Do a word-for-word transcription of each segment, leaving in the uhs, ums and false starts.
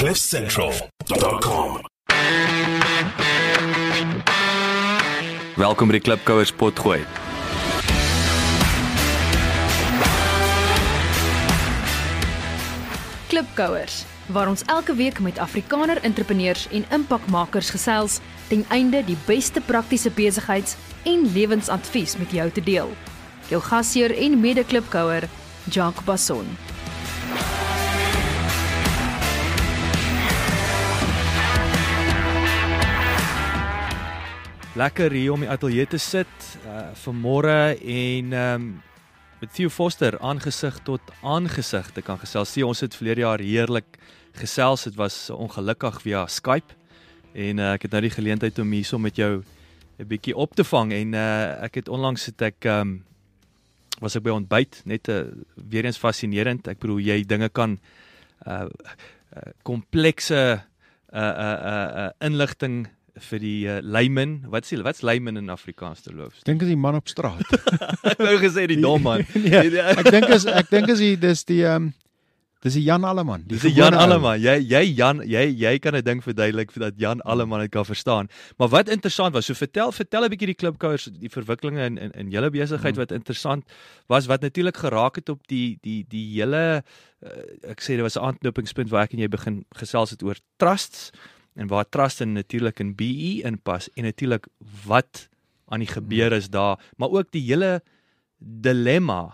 cliff central dot com. Welkom by die Klipkouers potgooi. Klipkouers, waar ons elke week met Afrikaner entrepreneurs en impakmakers gesels, ten einde die beste praktiese besigheids- en lewensadvies met jou te deel. Jou gasheer en mede-klipkouer, Jacques Basson. Lekker hier om die ateljee te sit uh, vanmôre en um, met Theo Foster aangesig tot aangesig te kan gesels. Ons het verlede jaar heerlik gesels, dit was ongelukkig via Skype en uh, ek het nou die geleentheid om hierso met jou 'n bietjie op te vang en uh, ek het onlangs het ek um, was ek by ontbyt, net uh, weer eens fascinerend. Ek bedoel jy dinge kan uh, uh, komplekse uh, uh, uh, uh, inligting vir die uh, layman, wat sê, wat's layman in Afrikaans te loof? Ek dink is die man op straat. Ek wou gesê die dom man. Nee, ek dink is ek dink is die dis die ehm um, dis die Jan Alleman. Dis die Jan Alleman. Jy jy Jan jy jy kan 'n ding verduidelik dat Jan Alleman dit kan verstaan. Maar wat interessant was, so vertel vertel 'n bietjie die klipkouers die verwikkelinge in in, in julle besigheid wat interessant was, wat natuurlik geraak het op die die die hele uh, ek sê dit was 'n aanknopingspunt waar ek en jy begin gesels het oor trusts. En waar trust in natuurlik in B E inpas en natuurlik wat aan die gebeur is daar, maar ook die hele dilemma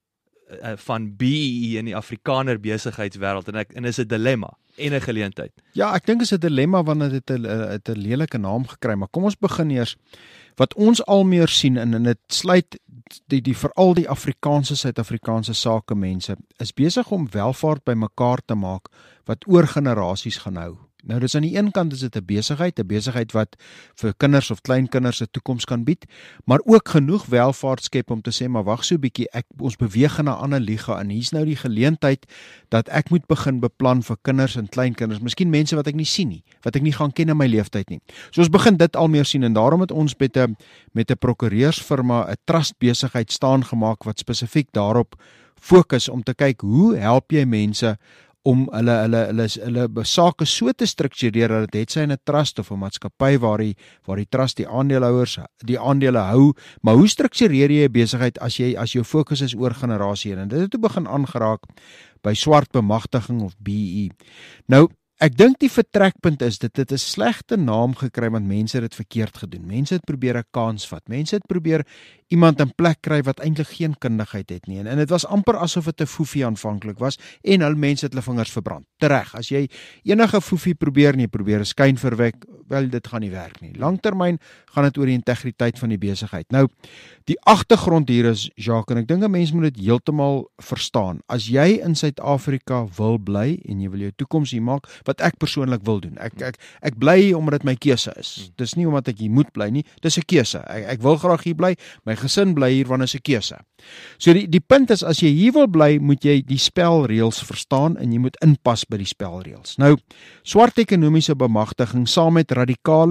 uh, van B E in die Afrikaner besigheidswêreld en ek en is 'n dilemma en 'n geleentheid. Ja, ek dink is 'n dilemma wanneer dit 'n 'n lelike naam gekry, maar kom ons begin eers wat ons al meer sien en en dit sluit die die veral die Afrikaanse Suid-Afrikaanse sakemense is besig om welvaart bymekaar te maak wat oor generasies gaan hou. Nou dis aan die een kant is dit 'n besigheid, 'n besigheid wat vir kinders of kleinkinders 'n toekoms kan bied, maar ook genoeg welvaart skep om te sê maar wag so 'n bietjie, ek ons beweeg na 'n ander liga en hier's nou die geleentheid dat ek moet begin beplan vir kinders en kleinkinders, miskien mense wat ek nie sien nie, wat ek nie gaan ken in my lewenstyd nie. So ons begin dit al meer sien en daarom het ons met 'n met 'n prokureursfirma 'n trust besigheid staan gemaak wat spesifiek daarop fokus om te kyk hoe help jy mense om hulle hulle hulle hulle sake so te struktureer dat dit het sy in 'n trust of 'n maatskappy waar die waar die trust die aandeelhouers die aandele hou, maar hoe struktureer jy 'n besigheid as jy as jou fokus is oor generasie en dit het toe begin aangeraak by swart bemagtiging of B E. Nou ek dink die vertrekpunt is dit het 'n slegte naam gekry want mense het dit verkeerd gedoen. Mense het probeer 'n kans vat. Mense het probeer iemand in plek kry wat eintlik geen kundigheid het nie. En, en dit was amper asof dit 'n foefie aanvanklik was en hulle mense het hulle vingers verbrand. Tereg, as jy enige foefie probeer en jy probeer 'n skyn verwek, wel dit gaan nie werk nie. Langtermyn gaan dit oor die integriteit van die besigheid. Nou, die agtergrond hier is Jacques en ek dink 'n mens moet dit heeltemal verstaan. As jy in Suid-Afrika wil bly en jy wil jou toekoms hier maak, wat ek persoonlik wil doen. Ek ek ek bly hier omdat dit my keuse is. Dis nie omdat ek hier moet bly nie, dis 'n keuse. Ek ek wil graag hier bly. My gesin bly hier want dit is 'n keuse. So die die punt is as jy hier wil bly, moet jy die spelreëls verstaan en jy moet inpas by die spelreëls. Nou, swart ekonomiese bemagtiging saam met radikale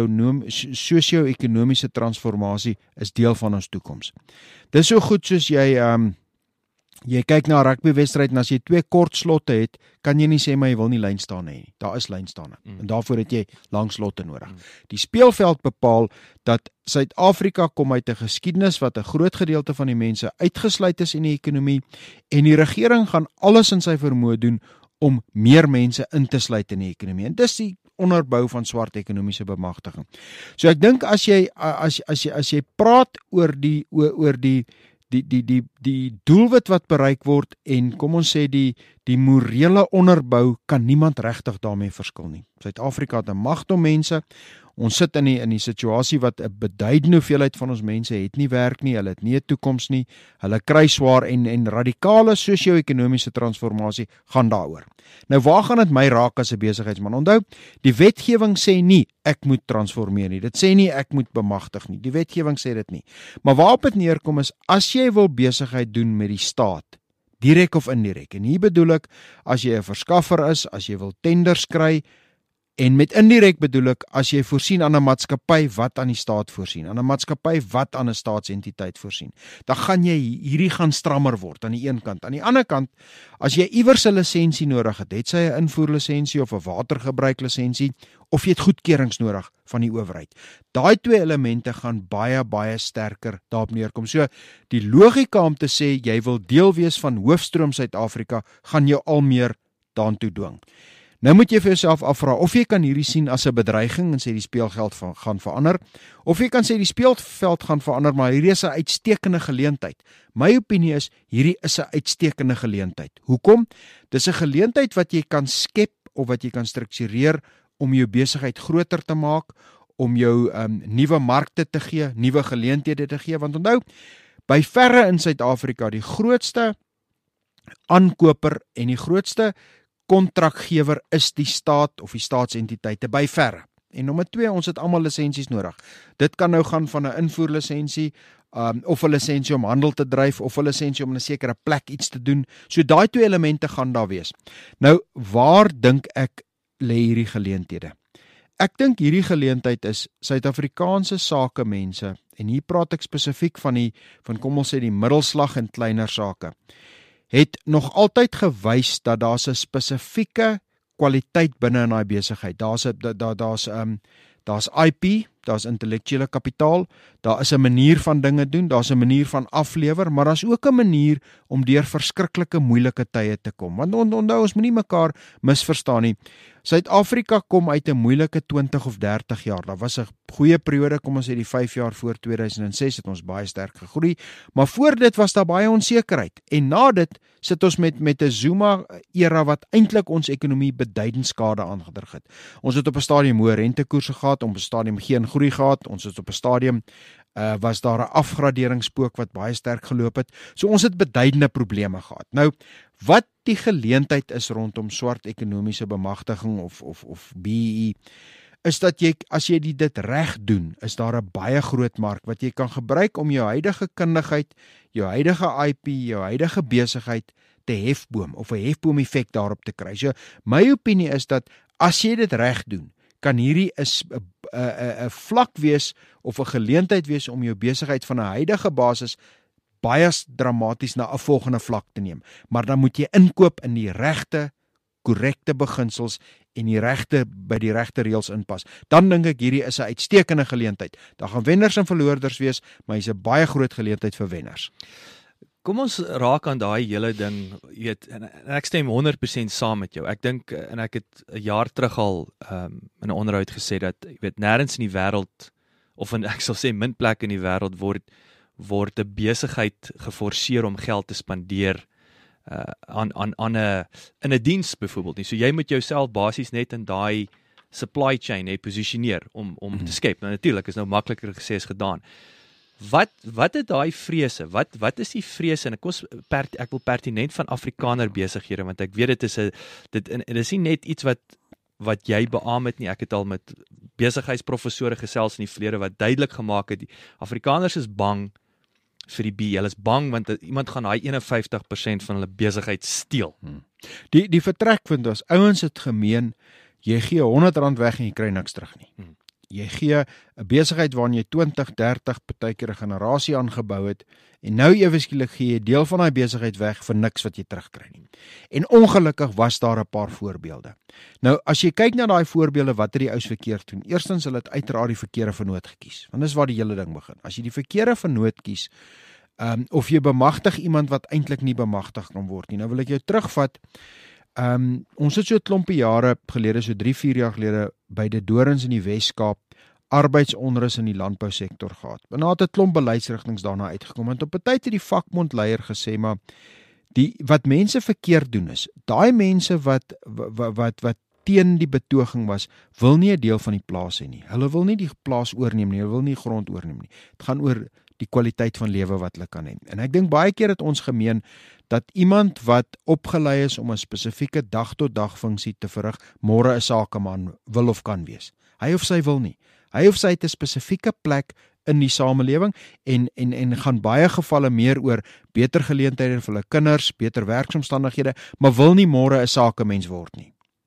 sosio-ekonomiese transformasie is deel van ons toekoms. Dis so goed soos jy um jy kyk na 'n rugbywedstryd en as jy twee kort slotte het, kan jy nie sê maar jy wil nie lyn staan hê nie. Daar is lynstane. Mm. En daarvoor het jy lang slotte nodig. Mm. Die speelveld bepaal dat Suid-Afrika kom uit 'n geskiedenis wat 'n groot gedeelte van die mense uitgesluit is in die ekonomie en die regering gaan alles in sy vermoë doen om meer mense in te sluit in die ekonomie. En dis die onderbou van swart ekonomiese bemagtiging. So ek dink as jy as as jy as jy praat oor die oor, oor die die die die die doelwit wat bereik word en kom ons sê die die morele onderbou kan niemand regtig daarmee verskil nie. Suid-Afrika het 'n magt om mense. Ons sit in die in die situasie wat 'n beduidende hoeveelheid van ons mense het nie werk nie, hulle het nie 'n toekoms nie. Hulle kry swaar en en radikale sosio-ekonomiese transformasie gaan daaroor. Nou waar gaan dit my raak as 'n besigheidsman? Onthou, die wetgewing sê nie ek moet transformeer nie. Dit sê nie ek moet bemagtig nie. Die wetgewing sê dit nie. Maar waarop dit neerkom is as jy wil besigheid doen met die staat, direk of indirek. En hier bedoel ek as jy 'n verskaffer is, as jy wil tenders kry En met indirek bedoel ek, as jy voorsien aan 'n maatskappy wat aan die staat voorsien, aan 'n maatskappy wat aan 'n staatsentiteit voorsien, dan gaan jy hierdie gaan strammer word aan die een kant. Aan die ander kant, as jy iewers 'n lisensie nodig het, het sy 'n invoerlisensie of 'n watergebruiklisensie, of jy het goedkeurings nodig van die owerheid. Daai twee elemente gaan baie, baie sterker daarop neerkom. So, die logika om te sê, jy wil deel wees van Hoofstroom Suid-Afrika, gaan jou al meer daartoe dwing. Nou moet jy vir jouself afvra, of jy kan hierdie sien as 'n bedreiging en sê die speelveld van, gaan verander, of jy kan sê die speelveld gaan verander, maar hierdie is 'n uitstekende geleentheid. My opinie is, hierdie is 'n uitstekende geleentheid. Hoekom? Dis 'n geleentheid wat jy kan skep, of wat jy kan struktureer, om jou besigheid groter te maak, om jou um, nuwe markte te gee, nuwe geleenthede te gee, want onthou, by verre in Suid-Afrika, die grootste aankoper en die grootste kontrakgewer is die staat of die staatsentiteite by verre. En nommer twee, ons het almal lisensies nodig. Dit kan nou gaan van 'n invoerlisensie, um, of 'n lisensie om handel te dryf, of 'n lisensie om in 'n sekere plek iets te doen. So daai twee elemente gaan daar wees. Nou, waar dink ek lê hierdie geleenthede? Ek dink hierdie geleentheid is Suid-Afrikaanse sakemense, en hier praat ek spesifiek van die, van kom ons sê die middelslag en kleiner sake, het nog altyd gewys dat daar's 'n spesifieke kwaliteit binne in daai besigheid. Daar's 'n daar daar's um daar's I P, daar's intellektuele kapitaal, daar is 'n manier van dinge doen, daar's 'n manier van aflewer, maar daar's ook 'n manier om deur verskriklike moeilike tye te kom. Want onthou, ons moenie mekaar misverstaan nie. Suid-Afrika kom uit 'n moeilike twintig of dertig jaar. Daar was 'n goeie periode, kom ons sê die vyf jaar voor twee duisend ses het ons baie sterk gegroei, maar voor dit was daar baie onsekerheid. En na dit sit ons met met 'n Zuma era wat eintlik ons ekonomie beduidend skade aangedrig het. Ons het op 'n stadium hoë rentekoerse gehad, op 'n stadium geen groei gehad, ons het op 'n stadium uh, was daar 'n afgraderingspook wat baie sterk geloop het. So ons het beduidende probleme gehad. Nou, wat die geleentheid is rondom swart ekonomiese bemagtiging of of of B E E, is dat jy, as jy die dit reg doen, is daar 'n baie groot mark wat jy kan gebruik om jou huidige kundigheid, jou huidige I P, jou huidige besigheid te hefboom of 'n hefboom effek daarop te kry. So my opinie is dat as jy dit reg doen, kan hierdie 'n 'n 'n vlak wees of 'n geleentheid wees om jou besigheid van 'n huidige basis baie dramaties na 'n volgende vlak te neem. Maar dan moet jy inkoop in die regte, korrekte beginsels en die regte by die regte reëls inpas. Dan dink ek hierdie is 'n uitstekende geleentheid. Daar gaan wenners en verloorders wees, maar hier's 'n baie groot geleentheid vir wenners. Kom ons raak aan daai hele ding, jy weet, en, en ek stem honderd persent saam met jou. Ek dink, en ek het 'n jaar terug al um, in 'n onderhoud gesê dat, jy weet, nêrens in die wêreld, of in, ek sal sê min plek in die wêreld word word 'n besigheid geforseer om geld te spandeer uh, aan aan aan 'n in 'n diens byvoorbeeld nie. So jy moet jouself basies net in daai supply chain hè posisioneer om om mm. te skep. Nou natuurlik is nou makliker gesê as gedaan. Wat wat het daai vrese? Wat wat is die vrese? En ek kos per, ek wil pertinent van Afrikaner besighede, want ek weet dit is 'n dit en dit is nie net iets wat wat jy beamoen het nie. Ek het al met besigheidsprofessore gesels in die verlede wat duidelik gemaak het, die Afrikaners is bang vir die B. Hulle is bang want iemand gaan daai eenenvyftig persent van hulle besigheid steel. Hmm. Die die vertrekpunt was, ouens het gemeen, jy gee honderd rand weg en jy kry niks terug nie. Hmm. Jy gee 'n besigheid waarin jy twintig, dertig, partykeer 'n generasie aangebou het, en nou ewe skielik gee jy deel van daai besigheid weg vir niks wat jy terugkry nie. En ongelukkig was daar 'n paar voorbeelde. Nou, as jy kyk na daai voorbeelde, wat het die ouens verkeerd doen? Eerstens, hulle het uiteraard die verkeerde vennoot gekies, want dis waar die hele ding begin. As jy die verkeerde vennoot kies, um, of jy bemagtig iemand wat eintlik nie bemagtig kan word nie. Nou wil ek jou terugvat. Um, ons het so 'n klompie jare gelede, so drie, vier jaar gelede, by die Dorings in die Wes-Kaap arbeidsonrus in die landbousektor gehad. En daar het 'n klomp beleidsrigtinge daarna uitgekom. En op 'n tyd het die vakbondleier gesê, maar die wat mense verkeerd doen is, daai mense wat wat wat, wat teen die betoging was, wil nie 'n deel van die plaas hê nie. Hulle wil nie die plaas oorneem nie, hulle wil nie grond oorneem nie. Dit gaan oor die kwaliteit van lewe wat hulle kan hê. En ek dink baie keer het ons gemeen dat iemand wat opgelei is om 'n spesifieke dag tot dag funksie te verrig, môre 'n sakeman wil of kan wees. Hy of sy wil nie. Hy of sy het 'n spesifieke plek in die samelewing en en en gaan baie gevalle meer oor beter geleenthede vir hulle kinders, beter werksomstandighede, maar wil nie môre 'n sakemens word nie.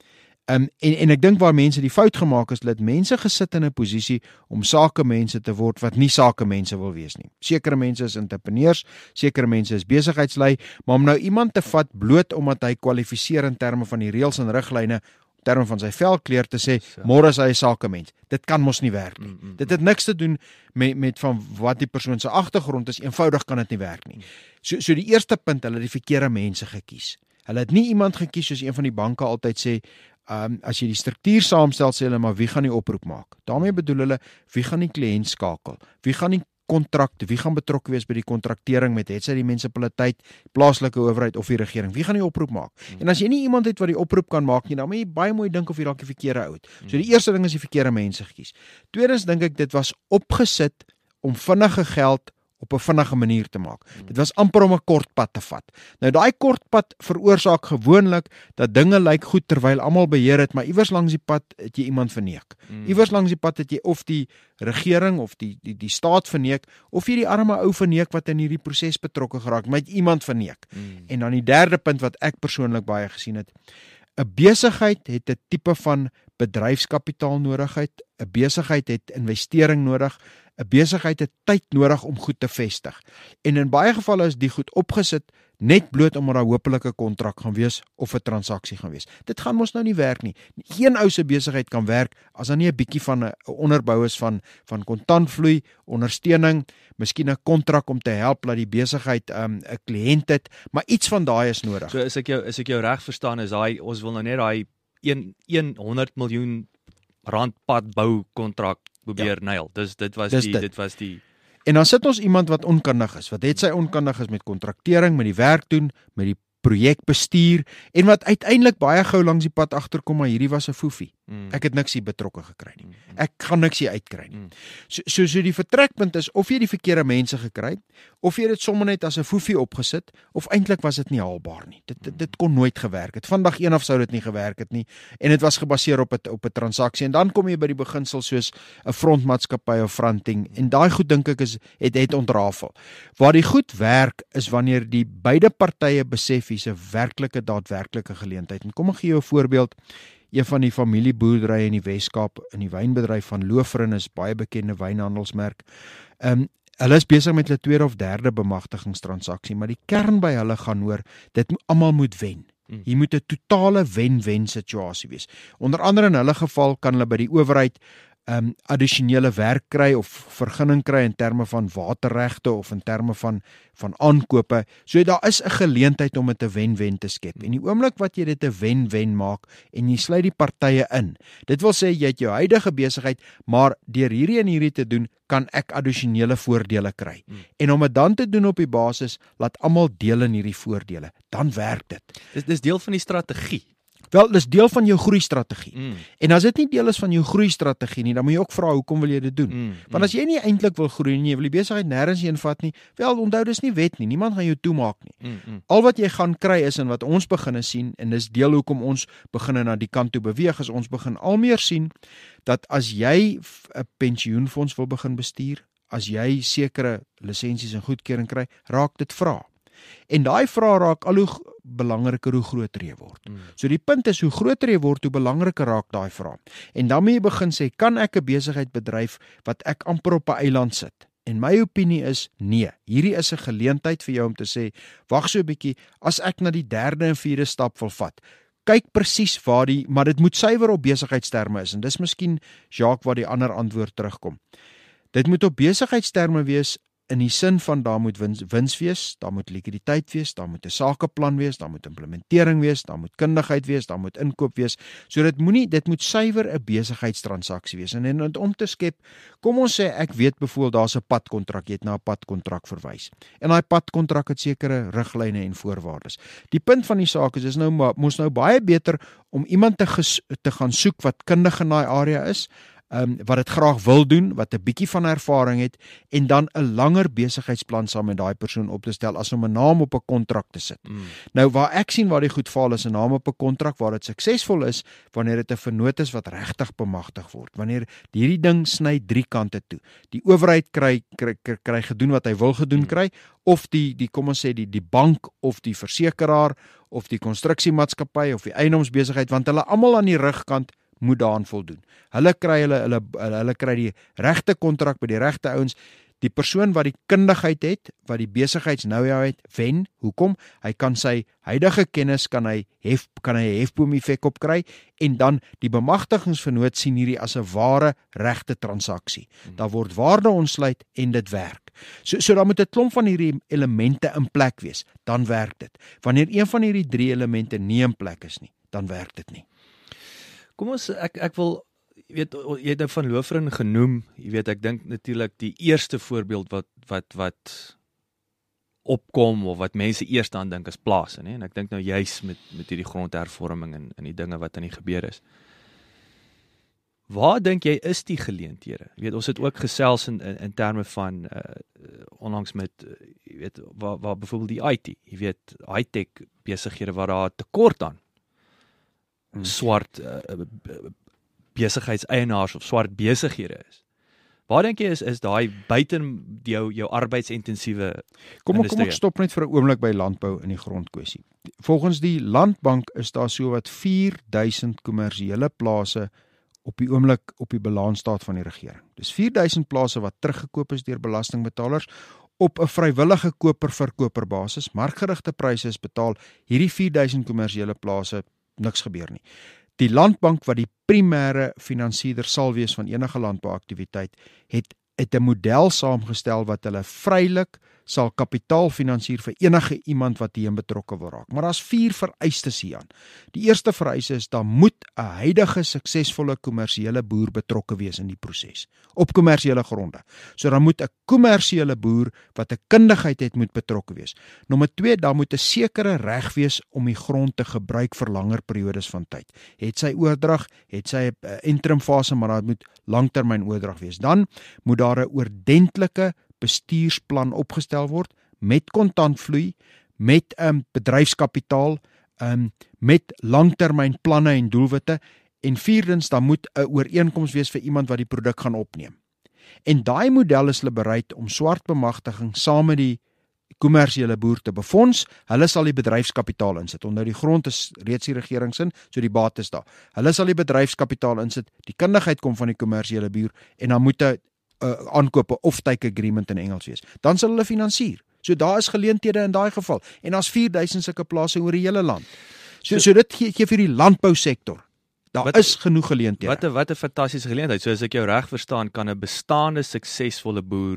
Um, en, en ek dink waar mense die fout gemaak is, dat mense gesit in 'n posisie om sakemense te word wat nie sakemense wil wees nie. Sekere mense is entrepreneurs, sekere mense is besigheidslei, maar om nou iemand te vat bloot omdat hy kwalifiseer in terme van die reëls en riglyne, in terme van sy velkleur te sê, môre is hy 'n sakemens. Dit kan mos nie werk nie. Mm, mm, dit het niks te doen met, met van wat die persoon se agtergrond is, eenvoudig kan dit nie werk nie. So, so die eerste punt, hulle het die verkeerde mense gekies. Hulle het nie iemand gekies soos een van die banke altyd sê, Um, as jy die struktuur saamstel, sê hulle, maar wie gaan die oproep maak? Daarmee bedoel hulle, wie gaan die kliënt skakel? Wie gaan die kontrak, wie gaan betrokke wees by die kontraktering met het sy die munisipaliteit, plaaslike owerheid of die regering? Wie gaan die oproep maak? Hmm. En as jy nie iemand het wat die oproep kan maak nie, dan moet jy baie mooi dink of jy dalk die verkeerde ou het. So die eerste ding is die verkeerde mense gekies. Tweedens dink ek dit was opgesit om vinnige geld op 'n vinnige manier te maak. Dit was amper om 'n kort pad te vat. Nou daai kort pad veroorsaak gewoonlik dat dinge lyk goed terwyl almal beheer het, maar iewers langs die pad het jy iemand verneek. Mm. Iewers langs die pad het jy of die regering of die die die staat verneek of jy die arme ou verneek wat in hierdie proses betrokke geraak, maar jy iemand verneek. Mm. En dan die derde punt wat ek persoonlik baie gesien het, 'n besigheid het 'n tipe van bedryfskapitaal nodigheid, 'n besigheid het investering nodig, 'n besigheid het tyd nodig om goed te vestig. En in baie gevalle is die goed opgesit net bloot omdat daar hopelik 'n kontrak gaan wees of 'n transaksie gaan wees. Dit gaan mos nou nie werk nie. Geen ou se besigheid kan werk as daar nie 'n bietjie van 'n onderbou is van van kontantvloei, ondersteuning, miskien 'n kontrak om te help dat die besigheid 'n um, 'n kliënt het, maar iets van daai is nodig. So is ek jou is ek jou reg verstaan, is daai ons wil nou net daai honderd miljoen rand padbou kontrak probeer ja. nail. Dis dit was Dis die dit. dit was die En dan sit ons iemand wat onkundig is, wat het sy onkundig is met kontraktering, met die werk doen, met die projekbestuur en wat uiteindelik baie gou langs die pad agterkom, maar hierdie was 'n foefie. Mm. Ek het niks hier betrokke gekry nie. Mm. Ek gaan niks hier uitkry nie. Mm. So, so so die vertrekpunt is of jy die verkeerde mense gekry, of jy dit sommer net as 'n foefie opgesit, of eintlik was dit nie haalbaar nie. Dit dit, dit kon nooit gewerk het. Vandag een af sou dit nie gewerk het nie en dit was gebaseer op 'n op 'n transaksie en dan kom jy by die beginsel soos 'n frontmaatskappy of fronting en daai goed dink ek is het het ontrafel. Waar die goed werk is wanneer die beide partye besef hier's 'n werklike daadwerklike geleentheid. En kom ek gee jou 'n voorbeeld. Een van die familieboerderye in die Weskaap, in die wynbedryf van Loofrin is baie bekende wynhandelsmerk. Ehm um, hulle is besig met hulle tweede of derde bemagtigingstransaksie, maar die kern by hulle gaan oor dit almal moet wen. Hier moet 'n totale wen-wen situasie wees. Onder andere in hulle geval kan hulle by die owerheid um, addisionele werk kry of vergunning kry in terme van waterregte of in terme van van aankope. So daar is 'n geleentheid om dit 'n wen-wen te skep. En die oomblik wat jy dit 'n wen-wen maak en jy sluit die partye in. Dit wil sê jy het jou huidige besigheid, maar deur hierdie en hierdie te doen, kan ek addisionele voordele kry. Hmm. En om dit dan te doen op die basis laat almal deel in hierdie voordele, dan werk dit. Dis dis deel van die strategie. Wel, dis deel van jou groeistrategie. Mm. En as dit nie deel is van jou groeistrategie nie, dan moet jy ook vra hoekom wil jy dit doen? Mm. Want as jy nie eintlik wil groei nie, jy wil die besigheid nêrens heen vat nie, wel onthou dis nie wet nie. Niemand gaan jou toemaak nie. Mm, mm. Al wat jy gaan kry is en wat ons begine sien en dis deel hoekom ons begine na die kant toe beweeg, is ons begin al meer sien dat as jy 'n pensioenfonds wil begin bestuur, as jy sekere lisensies en goedkeuring kry, raak dit vra. En daai vrae raak al hoe belangriker hoe groter jy word. Mm. So die punt is hoe groter jy word, hoe belangriker raak daai vrae. En dan moet jy begin sê, kan ek 'n besigheid bedryf wat ek amper op 'n eiland sit? En my opinie is nee. Hierdie is 'n geleentheid vir jou om te sê, wag so 'n bietjie, as ek na die derde en vierde stap wil vat, kyk presies waar die, maar dit moet suiwer op besigheidsterme is en dis miskien Jacques waar die ander antwoord terugkom. Dit moet op besigheidsterme wees in die sin van daar moet wins, wins wees, daar moet likwiditeit wees, daar moet 'n sakeplan wees, daar moet implementering wees, daar moet kundigheid wees, daar moet inkoop wees. So dit moenie dit moet suiwer 'n besigheidstransaksie wees. En, en om te skep, kom ons sê ek weet byvoorbeeld daar's 'n padkontrak, jy het na 'n padkontrak verwys. En daai padkontrak het sekere riglyne en voorwaardes. Die punt van die saak is is nou mos nou baie beter om iemand te ges, te gaan soek wat kundig in daai area is. um, wat dit graag wil doen, wat 'n bietjie van ervaring het en dan 'n langer besigheidsplan saam met daai persoon op te stel as om 'n naam op 'n kontrak te sit. Mm. Nou waar ek sien waar die goed faal is 'n naam op 'n kontrak waar dit suksesvol is wanneer dit 'n vennoot is wat regtig bemagtig word. Wanneer hierdie ding sny drie kante toe. Die owerheid kry kry, kry, kry gedoen wat hy wil gedoen kry of die die kom ons sê die die bank of die versekeraar of die konstruksiemaatskappy of die eiendomsbesigheid want hulle almal aan die rugkant moet daaraan voldoen. Hulle kry hulle hulle hulle, hulle kry die regte kontrak by die regte ouens. Die persoon wat die kundigheid het, wat die besigheids-know-how het, wen. Hoekom? Hy kan sy huidige kennis kan hy hef kan hy 'n hefboom effek opkry en dan die bemagtigingsvernoot sien hierdie as 'n ware regte transaksie. Hmm. Daar word waarde ontsluit en dit werk. So so dan moet 'n klomp van hierdie elemente in plek wees, dan werk dit. Wanneer een van hierdie drie elemente nie in plek is nie, dan werk dit nie. Kom ons ek ek wil jy weet jy het nou van Lofrin genoem, jy weet ek dink natuurlik die eerste voorbeeld wat wat wat opkom of wat mense eers aan dink is plase, nê? En ek dink nou juis met met hierdie grondhervorming en en die dinge wat aan die gebeur is. Waar dink jy is die geleenthede? Jy weet ons het ook gesels in in, in terme van uh, onlangs met uh, jy weet waar waar byvoorbeeld die I T, jy weet high-tech besighede waar daar tekort aan hmm. swart uh, besigheidseienaars of swart besighede is. Waar dink jy is is daai buite jou jou arbeidsintensiewe Kom ek kom ek stop net vir 'n oomblik by landbou in die grondkwessie. Volgens die Landbank is daar so wat vier duisend kommersiële plase op die oomblik op die balansstaat van die regering. Dis vier duisend plase wat teruggekoop is deur belastingbetalers op 'n vrywillige koper-verkoper basis. Markgerigte pryse is betaal. Hierdie vier duisend kommersiële plase niks gebeur nie. Die Landbank wat die primêre finansierder sal wees van enige landbouaktiwiteit het het 'n model saamgestel wat hulle vrylik sal kapitaal finansier vir enige iemand wat hierin betrokke wil raak. Maar daar's vier vereistes hieraan. Die eerste vereiste is daar moet 'n huidige suksesvolle kommersiële boer betrokke wees in die proses op kommersiële gronde. So dan moet 'n kommersiële boer wat 'n kundigheid het moet betrokke wees. Nommer twee, daar moet 'n sekere reg wees om die grond te gebruik vir langer periodes van tyd. Het sy oordrag, het sy 'n interim fase, maar daar moet langtermyn oordrag wees. Dan moet daar 'n ordentlike bestuursplan opgestel word met kontantvloei, met um, bedryfskapitaal, um, met langtermyn planne en doelwitte en vierdens dan moet 'n ooreenkoms wees vir iemand wat die produk gaan opneem. En daai model is hulle bereid om swart bemagtiging saam met die kommersiële boer te befonds. Hulle sal die bedryfskapitaal insit. Onthou die grond is reeds die regering se, so die baat is daar. Hulle sal die bedryfskapitaal insit. Die kundigheid kom van die kommersiële boer en dan moet 'n Uh, aankope offtake agreement in Engels wees. Dan sal hulle finansier. So daar is geleenthede in daai geval. En daar's vier duisend sulke plase oor die hele land. So, so dit gee, gee vir die landbousektor. Daar wat, is genoeg geleenthede. Wat 'n wat 'n fantastiese geleentheid. So as ek jou reg verstaan, kan 'n bestaande suksesvolle boer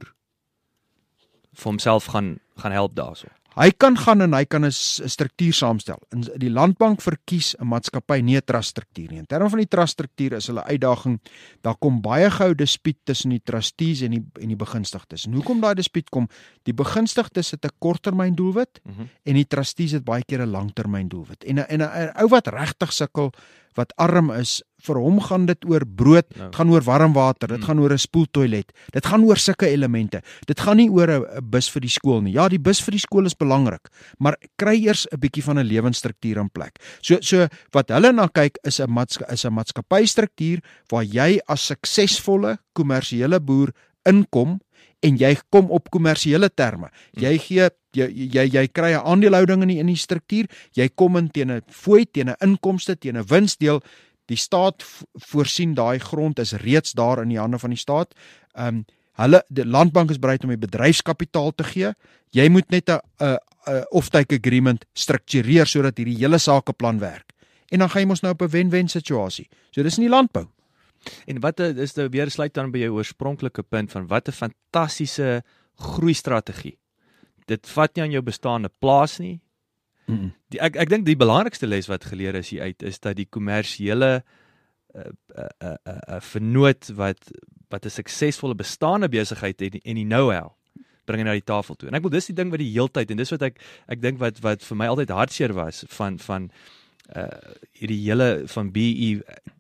vir homself gaan gaan help daarso. Hy kan gaan en hy kan 'n struktuur saamstel. In die Landbank verkies 'n maatskappy nie 'n trust struktuur nie. In terme van die trust struktuur is hulle uitdaging, daar kom baie gou dispuut tussen die trustees en die en die begunstigdes. En hoekom daai dispuut kom? Die begunstigdes het 'n korttermyn doelwit mm-hmm. en die trustees het baie keer 'n langtermyn doelwit. En 'n en 'n ou wat regtig sukkel, wat arm is, vir hom gaan dit oor brood, dit no. gaan oor warm water, dit mm. gaan oor 'n spoeltoilet, dit gaan oor sulke elemente. Dit gaan nie oor 'n bus vir die skool nie. Ja, die bus vir die skool is belangrik, maar kry eers 'n bietjie van 'n lewensstruktuur in plek. So so wat hulle na kyk is 'n maatska- is 'n maatskappystruktuur waar jy as suksesvolle kommersiële boer inkom en jy kom op kommersiële terme. Jy gee jy jy jy kry 'n aandelehouding in die in die struktuur. Jy kom in teen 'n fooi, teen 'n inkomste, teen 'n winsdeel. Die staat voorsien daai grond is reeds daar in die hande van die staat. Ehm um, hulle die Landbank is bereid om die bedryfskapitaal te gee. Jy moet net 'n 'n 'n offtake agreement struktureer sodat hierdie hele sakeplan werk. En dan gaan jy mos nou op 'n wen-wen situasie. So dis in die landbou. En wat is nou weer sluit dan by jou oorspronklike punt van wat 'n fantastiese groeistrategie. Dit vat nie aan jou bestaande plaas nie. Mm-mm. Die, ek ek dink die belangrikste les wat geleer is hier uit is dat die kommersiële 'n uh, 'n uh, 'n uh, uh, vernoot wat wat 'n suksesvolle bestaande besigheid het en die know-how bring na die tafel toe. En ek wil dis die ding wat die heeltyd en dis wat ek ek dink wat wat vir my altyd hartseer was van van uh hierdie hele van B E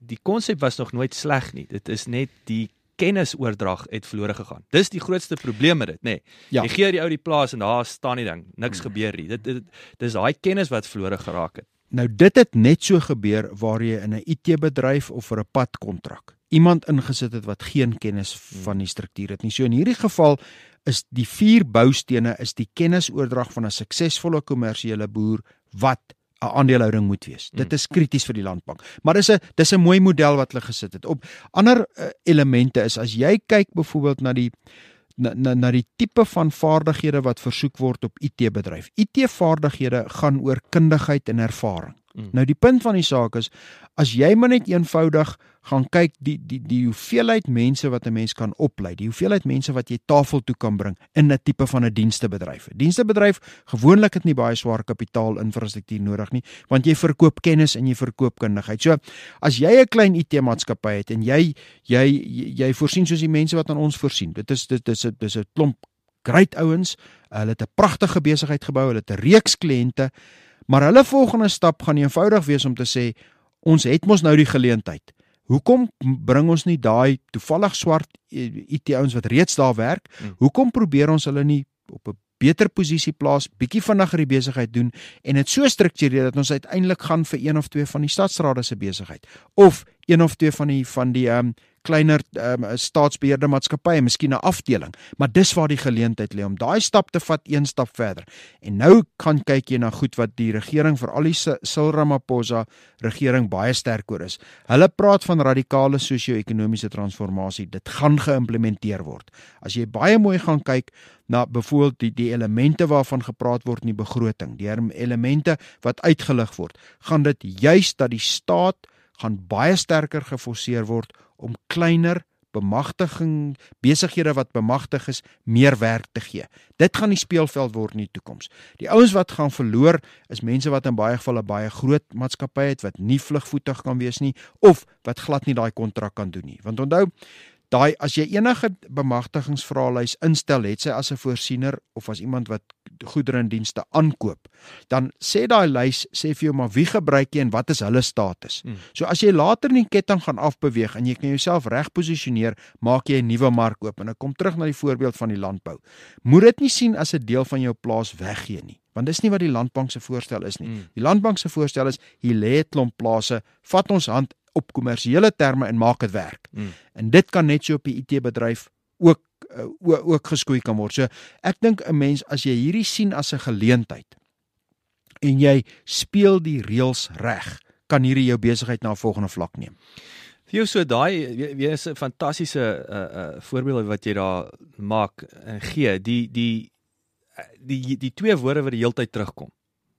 die konsep was nog nooit sleg nie. Dit is net die kennisoordrag het verlore gegaan. Dis die grootste probleem met dit, nê. Nee. Ja. Jy gee die ou die plaas en daar staan die ding, niks hmm. gebeur nie. Dit, dit dis daai kennis wat verlore geraak het. Nou dit het net so gebeur waar jy in 'n I T-bedryf of vir 'n padkontrak iemand ingesit het wat geen kennis van die struktuur het nie. So in hierdie geval is die vier boustene is die kennisoordrag van 'n suksesvolle kommersiële boer wat 'n aandelehouding moet wees. Dit is krities vir die landbank. Maar dis 'n dis 'n mooi model wat hulle gesit het. Op ander uh, elemente is as jy kyk byvoorbeeld na die na na, na die tipe van vaardighede wat versoek word op I T-bedryf. I T-vaardighede gaan oor kundigheid en ervaring. Mm. Nou die punt van die saak is as jy maar net eenvoudig gaan kyk die die die hoeveelheid mense wat 'n mens kan oplei, die hoeveelheid mense wat jy tafel toe kan bring in 'n tipe van 'n dienstebedryf. Dienstebedryf gewoonlik het nie baie swaar kapitaal infrastruktuur nodig nie, want jy verkoop kennis en jy verkoop kundigheid. So as jy 'n klein I T-maatskappy het en jy jy jy, jy voorsien soos die mense wat aan ons voorsien. Dit is dit is 'n dis 'n klomp great ouens. Hulle het 'n pragtige besigheid gebou, hulle het 'n reeks kliënte, maar hulle volgende stap gaan eenvoudig wees om te sê ons het mos nou die geleentheid. Hoekom bring ons nie daai toevallig swart I T-ouens wat reeds daar werk? Hoekom probeer ons hulle nie op 'n beter posisie plaas, bietjie vinniger die besigheid doen en dit so struktureer dat ons uiteindelik gaan vir een of twee van die stadsrade se besigheid of een of twee van die van die um, kleiner um, staatsbeheerde maatskappye, miskien 'n afdeling, maar dis waar die geleentheid lê om daai stap te vat een stap verder. En nou kan kyk jy na goed wat die regering vir al die Cyril Ramaphosa regering baie sterk oor is. Hulle praat van radikale sosio-ekonomiese transformasie. Dit gaan geïmplementeer word. As jy baie mooi gaan kyk na byvoorbeeld die die elemente waarvan gepraat word in die begroting, die elemente wat uitgelig word, gaan dit juis dat die staat gaan baie sterker geforseer word om kleiner bemagtiging, besighede wat bemagtig is, meer werk te gee. Dit gaan die speelveld word in die toekoms. Die ouens wat gaan verloor, is mense wat in baie gevalle baie groot maatskappye het, wat nie vlugvoetig kan wees nie, of wat glad nie daai kontrak kan doen nie. Want onthou, daai as jy enige bemagtigingsvraelys instel, het sy as 'n voorsiener of as iemand wat goedere en dienste aankoop, dan sê daai lys sê vir jou maar wie gebruik jy en wat is hulle status. Hmm. So as jy later in die ketting gaan afbeweeg en jy kan jouself reg posisioneer, maak jy 'n nuwe mark oop. En ek kom terug na die voorbeeld van die landbou. Moet dit nie sien as 'n deel van jou plaas weggee nie, want dis nie wat die landbank se voorstel is nie. Hmm. Die landbank se voorstel is hier lê 'n klomp plase, vat ons hand op kommersiële terme en maak dit werk. Hmm. En dit kan net so op die I T-bedryf ook uh, ook geskoei kan word. So ek dink 'n mens as jy hierdie sien as 'n geleentheid en jy speel die reëls reg, kan hierdie jou besigheid na 'n volgende vlak neem. Vir jou so daai jy is 'n fantastiese uh, uh, voorbeeld wat jy daar maak en gee. Die die die die twee woorde wat die heeltyd terugkom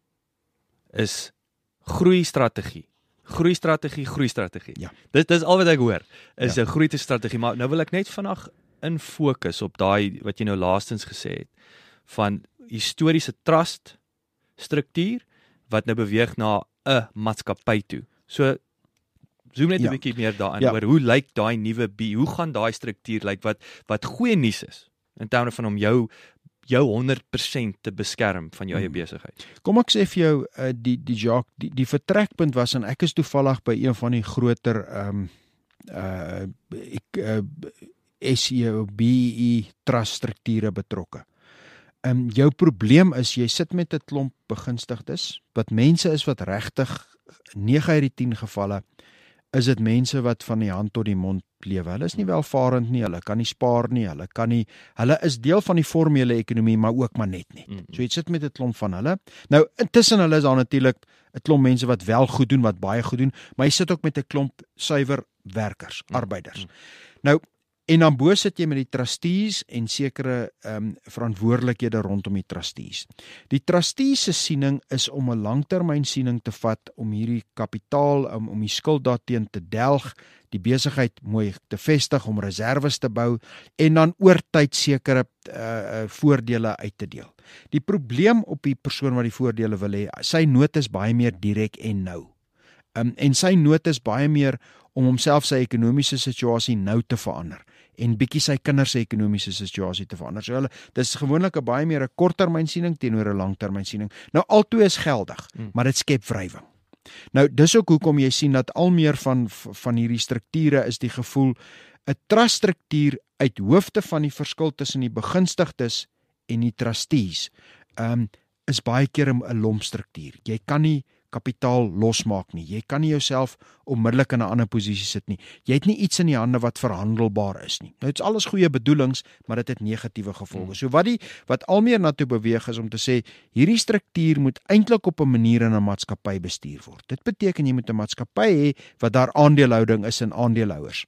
is groei strategie. Groei strategie, groei strategie. Ja. Dis dis al wat ek hoor, is 'n ja. groei strategie, maar nou wil ek net vandag in fokus op daai wat jy nou laastens gesê het van historiese trust struktuur wat nou beweeg na 'n maatskappy toe. So zoom net 'n ja. bietjie meer daarin ja. oor hoe lyk daai nuwe B, hoe gaan daai struktuur lyk wat wat goeie nuus is in terme van om jou jou honderd persent te beskerm van jou eie besigheid. Kom ek sê vir jou uh, die die Jacques die die vertrekpunt was en ek is toevallig by een van die groter ehm um, uh ek uh, S E O B E trust strukture betrokke. Ehm um, jou probleem is jy sit met 'n klomp begunstigdes wat mense is wat regtig nege uit die tien gevalle is dit mense wat van die hand tot die mond lewe. Hulle is nie welvarend nie, hulle kan nie spaar nie, hulle kan nie, hulle is deel van die formele ekonomie, maar ook maar net nie. So jy sit met 'n klomp van hulle. Nou, intussen hulle is daar natuurlik 'n klomp mense wat wel goed doen, wat baie goed doen, maar jy sit ook met 'n klomp suiwer werkers, arbeiders. Nou, en dan bo sit jy met die trustees en sekere um, verantwoordelikhede rondom die trustees. Die trustees se siening is om 'n langtermyn siening te vat, om hierdie kapitaal, om, om die skuld daarteen te delg, die besigheid mooi te vestig, om reserves te bou, en dan oor tyd sekere uh, voordele uit te deel. Die probleem op die persoon wat die voordele wil hê, sy nood is baie meer direk en nou. Um, en sy nood is baie meer om homself sy ekonomiese situasie nou te verander en bietjie sy kinders se ekonomiese situasie te verander. So hulle, dis gewoonlik 'n baie meer 'n korttermyn siening teenoor 'n langtermyn siening. Nou albei is geldig, hmm. maar dit skep wrywing. Nou dis ook hoekom jy sien dat al meer van van hierdie strukture is die gevoel 'n truststruktuur uit hoofde van die verskil tussen die begunstigdes en die trustees um, is baie keer 'n lompstruktuur. Jy kan nie kapitaal losmaak nie. Jy kan nie jouself onmiddellik in 'n ander posisie sit nie. Jy het nie iets in die hande wat verhandelbaar is nie. Nou dit's alles goeie bedoelings, maar dit het negatiewe gevolge. So wat die wat al meer na toe beweeg is om te sê hierdie struktuur moet eintlik op 'n manier in 'n maatskappy bestuur word. Dit beteken jy moet 'n maatskappy hê wat daar aandelehouding is in aandeelhouers.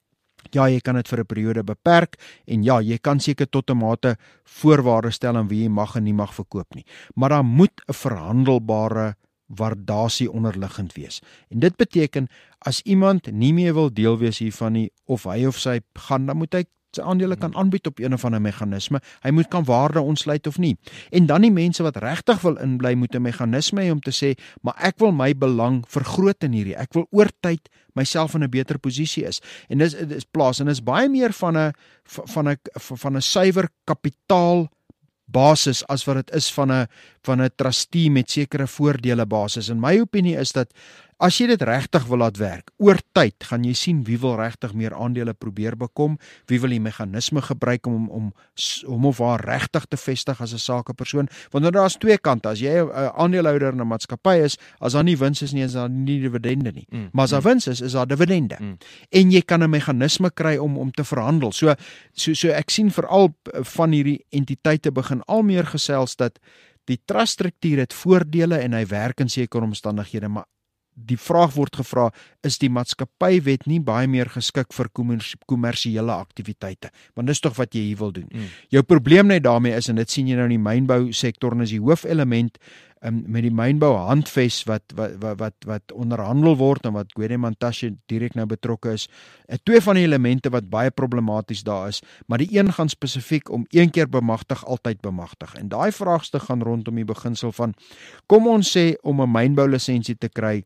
Ja, jy kan dit vir 'n periode beperk en ja, jy kan seker tot 'n mate voorwaardes stel aan wie jy mag en nie mag verkoop nie. Maar daar moet 'n verhandelbare waardasie onderliggend wees. En dit beteken as iemand nie meer wil deel wees hiervan nie of hy of sy gaan, dan moet hy sy aandele kan aanbied op een of ander meganisme. Hy moet kan waarde ontsluit of nie. En dan die mense wat regtig wil inbly moet 'n meganisme hê om te sê, maar ek wil my belang vergroot in hierdie. Ek wil oor tyd myself in 'n beter posisie is. En dis is plaas en is baie meer van 'n van 'n van 'n suiwer kapitaal basis as wat dit is van 'n van 'n trustee met sekere voordele basis. En my opinie is dat as jy dit regtig wil laat werk, oor tyd gaan jy sien wie wil regtig meer aandele probeer bekom, wie wil die meganisme gebruik om om om of haar regtig te vestig as 'n sakepersoon, want nou daar's twee kante. As jy 'n aandeelhouder in 'n maatskappy is, as daar nie wins is nie, is daar nie dividende nie. Mm, maar as daar mm. wins is, is daar dividende. Mm. En jy kan 'n meganisme kry om om te verhandel. So so so ek sien veral van hierdie entiteite begin al meer gesels dat die truststruktuur het voordele en hy werk in sekere omstandighede, maar die vraag word gevra, is die maatskappywet nie baie meer geskik vir kommersiële aktiwiteite? Want dis tog wat jy hier wil doen. Mm. Jou probleem net daarmee is, en dit sien jy nou in die mynbou sektor, en is die hoofelement um, met die mynbou handves wat wat wat wat, wat onderhandel word en wat Guedemantashe direk nou betrokke is. En twee van die elemente wat baie problematies daar is, maar die een gaan spesifiek om een keer bemagtig, altyd bemagtig. En daai vraagstuk gaan rondom die beginsel van, kom ons sê om 'n mynbou lisensie te kry,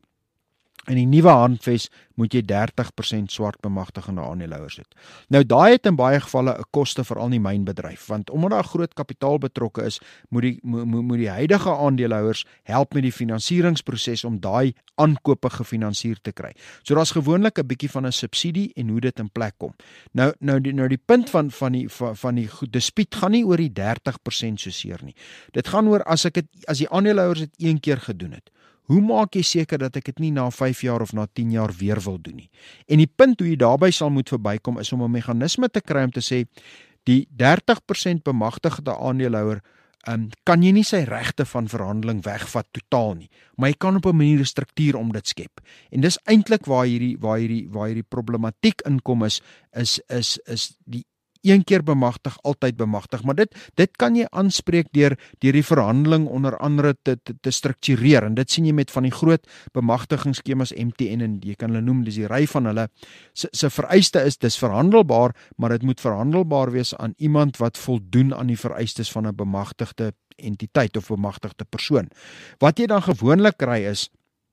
in die nuwe handves moet jy dertig persent swart bemagtigende aandeelhouers hê. Nou daai het in baie gevalle 'n koste vir al die mynbedryf, want omdat daar groot kapitaal betrokke is, moet die moet, moet die huidige aandeelhouers help met die finansieringsproses om daai aankope gefinansier te kry. So daar's gewoonlik 'n bietjie van 'n subsidie en hoe dit in plek kom. Nou nou die nou die punt van van die van, van die dispuut gaan nie oor die dertig persent so seer nie. Dit gaan oor as ek het as die aandeelhouers dit een keer gedoen het. Hoe maak jy seker dat ek dit nie na vyf jaar of na tien jaar weer wil doen nie? En die punt hoe jy daarby sal moet verbykom is om 'n meganisme te kry om te sê die dertig persent bemagtigde aandeelhouer um, kan jy nie sy regte van verhandeling wegvat totaal nie, maar jy kan op 'n manier 'n struktuur om dit skep. En dis eintlik waar hierdie waar hierdie waar hierdie problematiek inkom is is is is die een keer bemagtig, altyd bemagtig, maar dit dit kan jy aanspreek deur deur die verhandeling onder andere te te, te struktureer, en dit sien jy met van die groot bemagtigingsskemas M T N, en jy kan hulle noem, dis die ry van hulle se, se vereiste is dis verhandelbaar, maar dit moet verhandelbaar wees aan iemand wat voldoen aan die vereistes van 'n bemagtigde entiteit of bemagtigde persoon. Wat jy dan gewoonlik kry is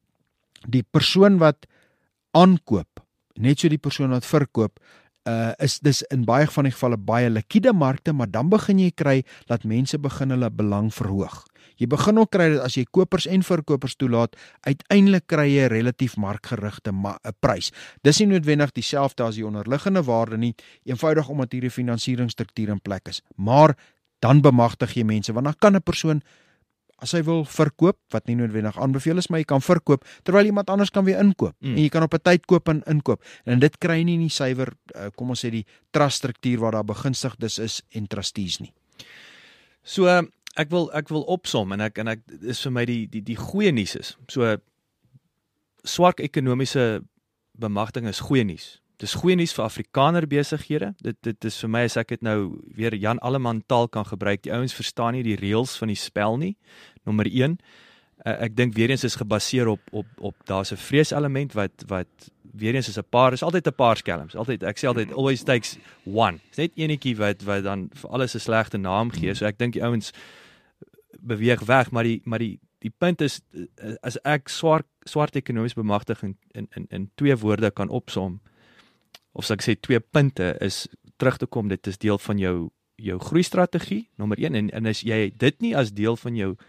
die persoon wat aankoop, net so die persoon wat verkoop, Uh, is dis in baie van die gevalle baie likwide markte, maar dan begin jy kry dat mense begin hulle belang verhoog. Jy begin ook kry dat as jy kopers en verkopers toelaat, uiteindelik kry jy 'n relatief markgerigte ma- prys. Dis nie noodwendig dieselfde as die onderliggende waarde nie, eenvoudig omdat hierdie finansieringsstruktuur in plek is. Maar dan bemagtig jy mense, want dan kan 'n persoon, as hy wil verkoop, wat nie noodwendig aanbeveel is, maar jy kan verkoop, terwyl iemand anders kan weer inkoop. Mm. En jy kan op 'n tyd koop en inkoop. En dit kry jy nie in die suiwer, kom ons sê die truststruktuur waar daar begunstigdes is en trustees nie. So ek wil ek wil opsom en ek en ek is vir my die die die goeie nuus is. So swart ekonomiese bemagtiging is goeie nuus. Dis goeie nuus vir Afrikaner besighede. Dit dit is vir my as ek dit nou weer Jan Alleman taal kan gebruik. Die ouens verstaan nie die reëls van die spel nie. Nommer een. Uh, ek dink weer eens is gebaseer op op op daar's 'n vreeselement wat wat weer eens is 'n paar is altyd 'n paar skelms. Altyd ek sê altyd always takes one. Dis net enetjie wat wat dan vir alles 'n slegte naam gee. So ek dink die ouens beweeg weg, maar die maar die die punt is as ek swart swart ekonomies bemagtiging in in in twee woorde kan opsom, of as ek sê twee punte, is terug te kom, dit is deel van jou jou groeistrategie, nommer een, en, en as jy dit nie as deel van jou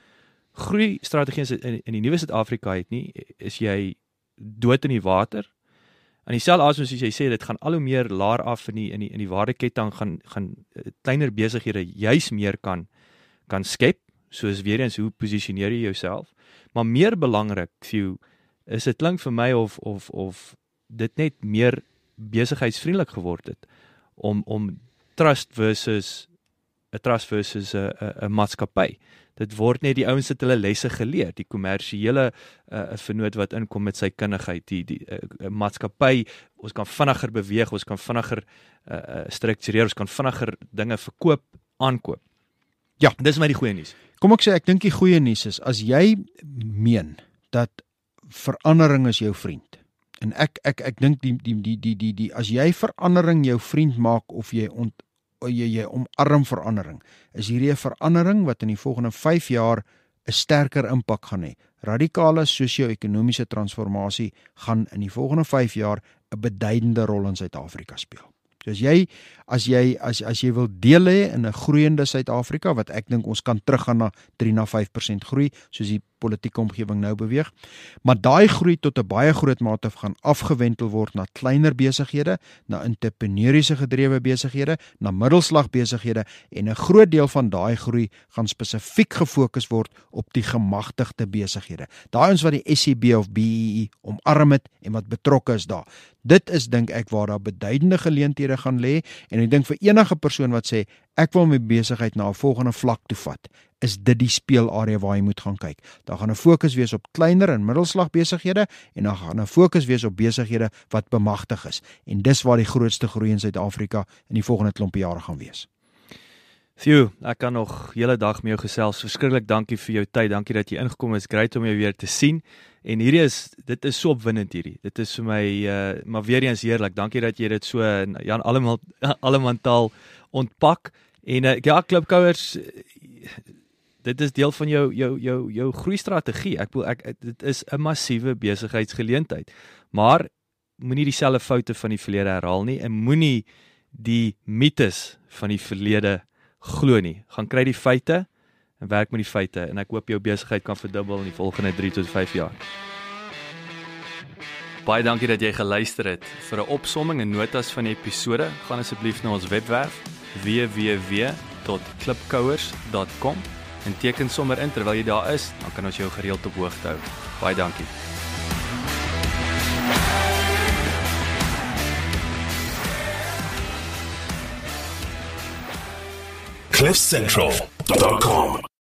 groei strategie in, in die nuwe Suid-Afrika het nie, is jy dood in die water. En dieselfde asem soos jy sê, dit gaan al hoe meer laer af in die in die in die waardeketting gaan gaan kleiner besighede juis meer kan kan skep, soos weer eens hoe posisioneer jy jouself? Maar meer belangrik vir jou is dit klink vir my of of of dit net meer besigheidsvriendelik geword het om om trust versus 'n trust versus 'n 'n 'n maatskappy. Dit word net die ouens het hulle lesse geleer, die kommersiële uh, vernoot wat inkom met sy kundigheid, die die uh, maatskappy, ons kan vinniger beweeg, ons kan vinniger uh, uh, struktureer, ons kan vinniger dinge verkoop, aankoop. Ja, dis my die goeie nuus. Kom ek sê ek dink die goeie nuus is as jy meen dat verandering is jou vriend. En ek ek ek dink die die die die die die as jy verandering jou vriend maak of jy ont jy jy omarm verandering, is hierdie 'n verandering wat in die volgende vyf jaar 'n sterker impak gaan hê. Radikale sosio-ekonomiese transformasie gaan in die volgende vyf jaar 'n beduidende rol in Suid-Afrika speel. So as jy as jy as as jy wil deel hê in 'n groeiende Suid-Afrika, wat ek dink ons kan teruggaan na drie na vyf persent groei, soos die politieke omgewing nou beweeg, maar daai groei tot 'n baie groot mate gaan afgewentel word na kleiner besighede, na entrepreneuriese gedrewe besighede, na middelslag besighede, en 'n groot deel van daai groei gaan spesifiek gefokus word op die gemagtigde besighede. Daai ons wat die S C B of B E E omarm het en wat betrokke is daar. Dit is dink ek waar daar beduidende geleenthede gaan lê, en ek dink vir enige persoon wat sê ek wil my besigheid na 'n volgende vlak toe vat, is dit die speelarea waar jy moet gaan kyk. Daar gaan 'n fokus wees op kleiner en middelslag besighede, en daar gaan 'n fokus wees op besighede wat bemagtig is. En dis waar die grootste groei in Suid-Afrika in die volgende klompie jare gaan wees. Theo, ek kan nog hele dag met jou gesels. Verskriklik dankie vir jou tyd. Dankie dat jy ingekom het. Great om jou weer te sien. En hierdie is dit is so opwindend hierdie. Dit is vir my uh, maar weer eens heerlik. Dankie dat jy dit so Jan Alleman Allemantaal ontpak. En uh, ja, Klipkouers, dit is deel van jou jou jou jou groeistrategie. Ek bedoel ek dit is 'n massiewe besigheidsgeleentheid. Maar moenie dieselfde foute van die verlede herhaal nie en moenie die mites van die verlede glo nie. Gaan kry die feite en werk met die feite en ek hoop jou besigheid kan verdubbel in die volgende drie tot vyf jaar. Baie dankie dat jy geluister het. Vir 'n opsomming en notas van die episode, gaan asseblief na ons webwerf w w w dot klipkouers dot com en teken sommer in terwyl jy daar is, dan kan ons jou gereeld op hoogte hou. Baie dankie. cliff central dot com